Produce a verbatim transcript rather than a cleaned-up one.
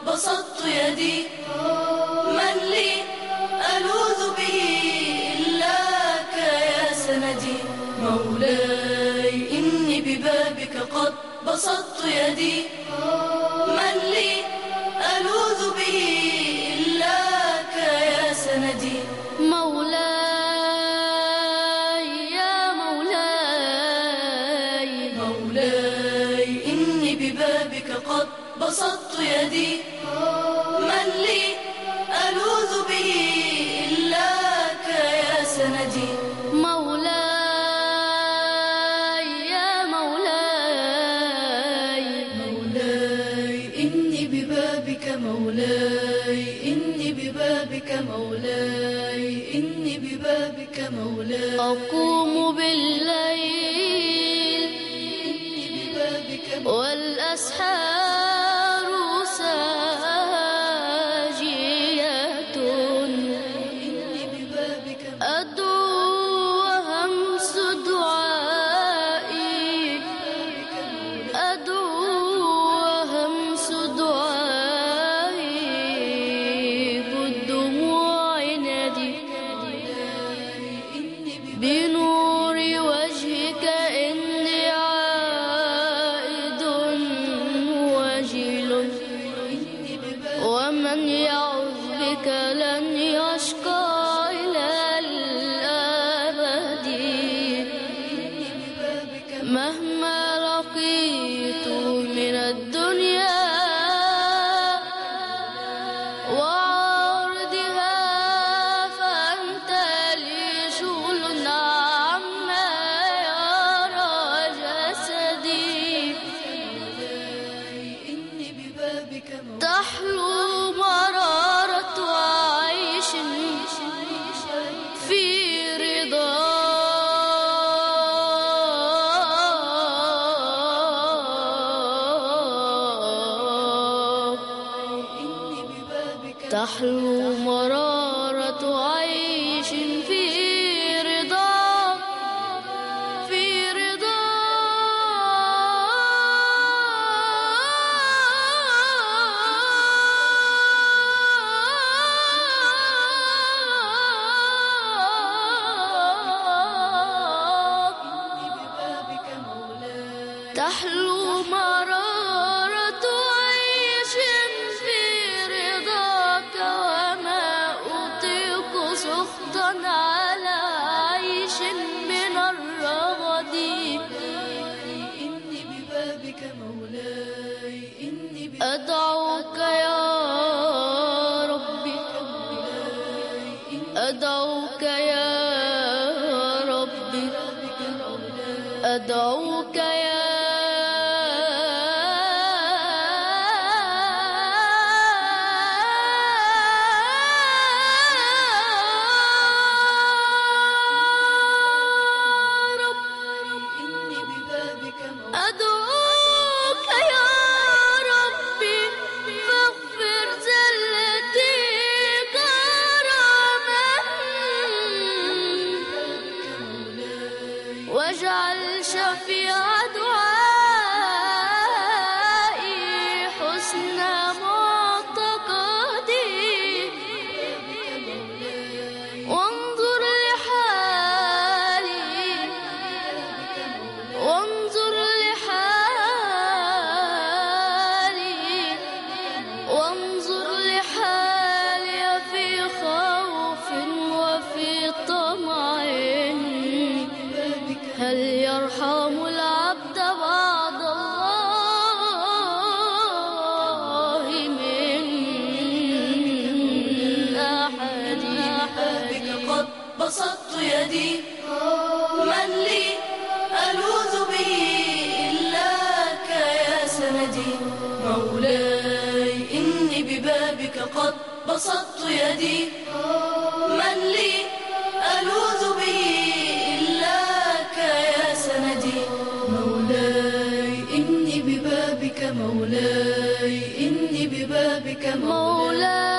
بسطت يدي، من لي ألوذ به إلاك يا سندي. مولاي إني ببابك قد بسطت يدي، من لي ألوذ به إلاك يا سندي. مولاي يا مولاي، مولاي إني ببابك قد بسطت يدي، من لي ألوذ به إلاك يا سندي. مولاي يا مولاي، مولاي إني ببابك مولاي إني ببابك مولاي إني ببابك مولاي. أقوم بالليل والأسحار ساجية، أدعو وهمس دعائي، أدعو وهمس دعائي بالدموع نادي، بنور وجهك إني عائد وجل، ومن يعوذ بك لن يشقى إلى الأبد، مهما لقيت من الدنيا وعرضها، فأنت لي شغل عما يرى جسدي. تحلو مرارة عيش في رضا، تحلو مرارة عيش في رضا، في رضا. تحلو مرارة عيش في رضاك، وما أطيق سخطا على عيش من الرغد. أدعوك يا ربي، أدعوك يا ربي، أدعوك يا أدعوك يا ربي، فاغفر زلتي كرما، واجعل شفيع دعائي حسن معتقدي، وانظر لحالي، وانظر لحالي، وانظر لحالي في خوف وفي طمع، هل يرحم العبد بعد الله من أحد؟ بك قد بسطت يدي، من لي ألوذ به إلاك يا سندي. مولاي إني ببابك قد بسطت يدي، من لي ألوذ به إلاك يا سندي. مولاي إني ببابك مولاي إني ببابك مولاي.